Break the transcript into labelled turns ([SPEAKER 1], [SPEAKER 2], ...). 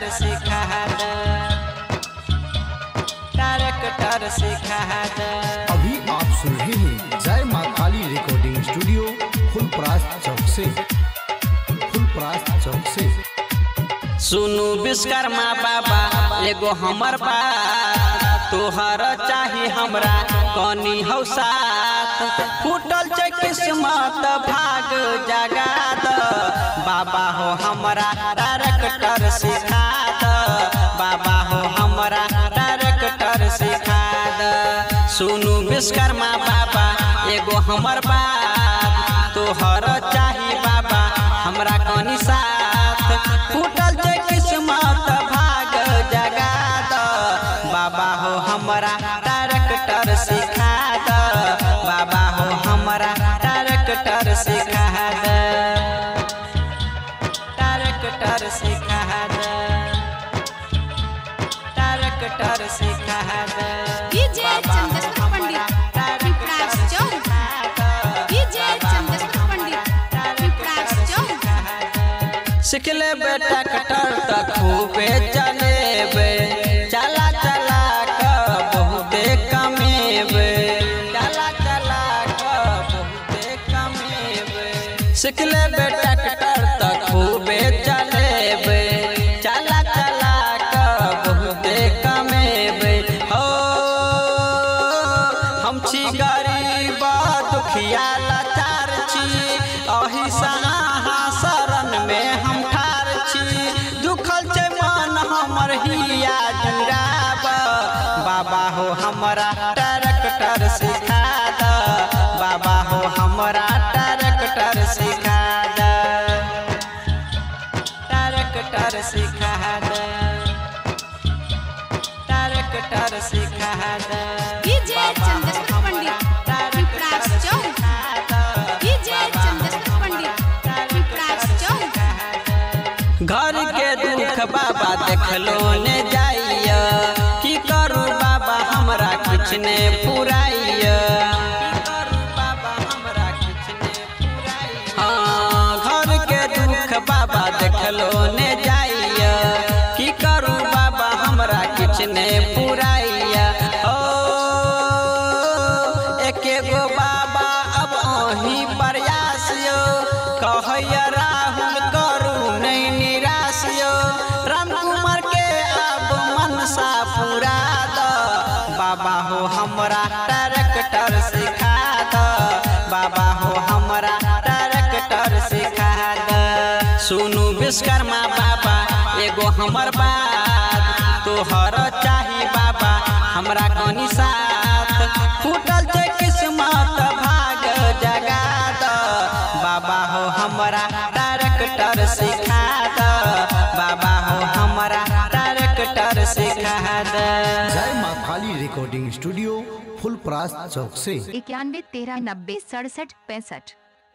[SPEAKER 1] Tractor सिखा दे, tractor सिखा दे।
[SPEAKER 2] अभी आप सुन रहे हैं जय माँ काली रिकॉर्डिंग स्टूडियो फुलपरास चौक से, फुलपरास चौक से।
[SPEAKER 1] सुनु विश्वकर्मा बाबा एगो हमर बात, तोहर चाही हमरा कनी हौ साथ। फूटल छै किस्मत भाग जगा द, बाबा हो हमरा ट्रैक्टर सिखा द, बाबा हो हमरा ट्रैक्टर सिखा द। सुनु विश्वकर्मा बाबा एगो हमर बात, तोहर चाही बाबा हमरा कनी साथ। फूटल छै किस्मत भाग जगा द, बाबा हो हमरा ट्रैक्टर सिखा द, बाबा हो हमरा ट्रैक्टर सिखा द, ट्रैक्टर सिखा द, ट्रैक्टर सिखा द।
[SPEAKER 3] डीजे चंदेश्वर पंडित पिपरास चौक, डीजे चंदेश्वर पंडित पिपरास चौक।
[SPEAKER 1] सीख लेबे ट्रैक्टर त खूबे चलेबे, चला चला क बहुते कमेबे, चला चला क बहुते कमेबे। सीख लेबे ट्रैक्टर त खूबे चलेबे, चला चला क बहुते कमेबे। हो हम छी गरीब दुखिया लाचार छी, अही सहा शरण में हम ठार छी। दुखल छै मन हमर हिया जुड़ाब, बाबा हो हमरा ट्रैक्टर सिखा द, बाबा हो हमरा ट्रैक्टर सिखा द, ट्रैक्टर सिखा द, ट्रैक्टर सिखा द।
[SPEAKER 3] डीजे चंदेश्वर पंडित पिपरास चौक, डीजे चंदेश्वर पंडित पिपरास चौक।
[SPEAKER 1] घर के दुख बाबा देखलो ने जाइया, की करू बाबा हमरा कुछ ने पुराइया, की करू बाबा हमरा कुछ ने पुराइया। हाँ घर के दुख बाबा देखलो ने जाइया, की करू बाबा हमरा कुछ ने पुराइया। ओ एके गो बाबा अब अही प्रयास यो, कहैया राहुल करू नहीं निराश यो। रामकुमार के अब मनसा पूरा द, बाबा हो हमरा ट्रैक्टर सिखा द, बाबा हो हमरा ट्रैक्टर सिखा द। सुनु विश्वकर्मा बाबा एगो हमर बात, तोहर चाही बाबा हमरा कनी साथ। फूटल छै किस्मत भाग जगा द, बाबा हो हमरा ट्रैक्टर सिखा द, बाबा हो हमरा ट्रैक्टर सिखा द।
[SPEAKER 2] जय माँ काली रिकॉर्डिंग स्टूडियो फुलपरास चौक से।
[SPEAKER 4] 91 13 90 67 65।